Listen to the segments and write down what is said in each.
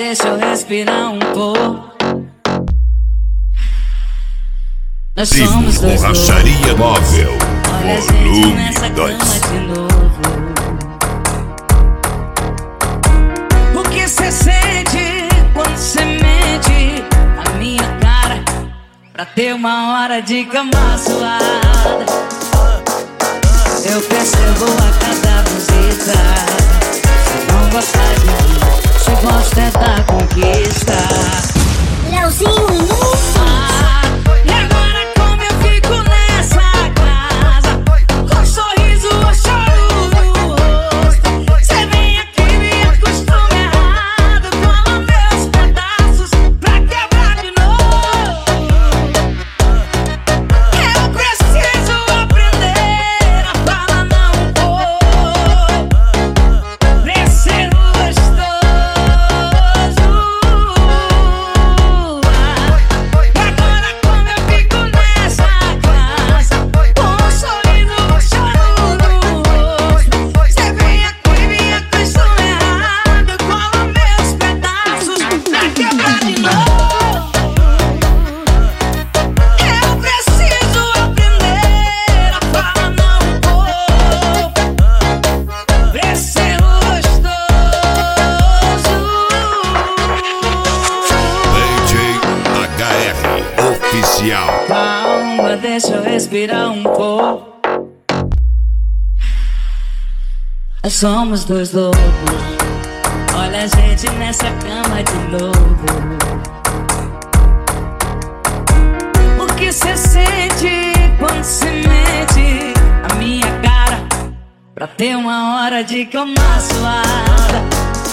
deixa eu respirar um pouco. Nós somos dois Borracharia Móvel, olha a gente nessa volume 2. cama de novo. O que cê sente quando cê mente na minha cara pra ter uma hora de cama suada? Eu percebo a cada visita. Se não gostar de mim, se gosta é da conquista. Leozinho inútil. E agora como eu fico nessa casa, com sorriso ou choro no rosto? Cê vem aqui e me acostuma errado, cola meus pedaços pra quebrar de novo. Eu preciso aprender a falar não vou, pra ser gostoso. Agora como eu fico nessa casa, com sorriso ou choro no rosto? Cê vem aqui e me acostuma errado, cola meus pedaços pra quebrar de novo. Eu preciso aprender a falar não vou, pra ser gostoso. DJ HR Oficial. Calma, deixa eu respirar um pouco. Nós somos dois loucos. Olha a gente nessa cama de novo. O que cê sente quando cê mente a minha cara pra ter uma hora de cama suada?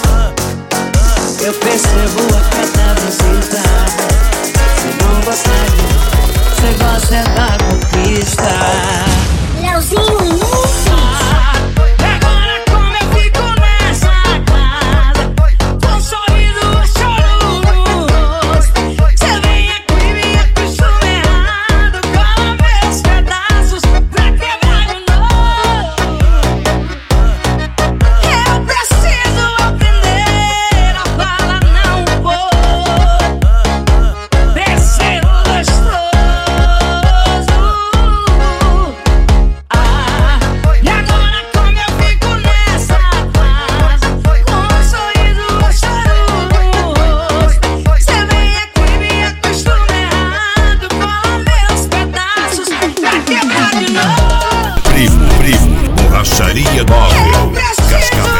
Eu percebo a cada visita. Se não gostar de mim, cê gosta é da conquista. Leozinho inútil. E agora como eu fico nessa casa, com sorriso ou choro no rosto? Cê vem aqui e me acostuma errado, cola meus pedaços pra quebrar de novo. Eu preciso aprender a falar não vou, pra ser gostoso. E agora como eu fico nessa casa, com sorriso ou choro no rosto? Cê vem aqui e me acostuma errado, cola meus pedaços pra quebrar de novo. Primo, Borracharia Móvel, Cascavel.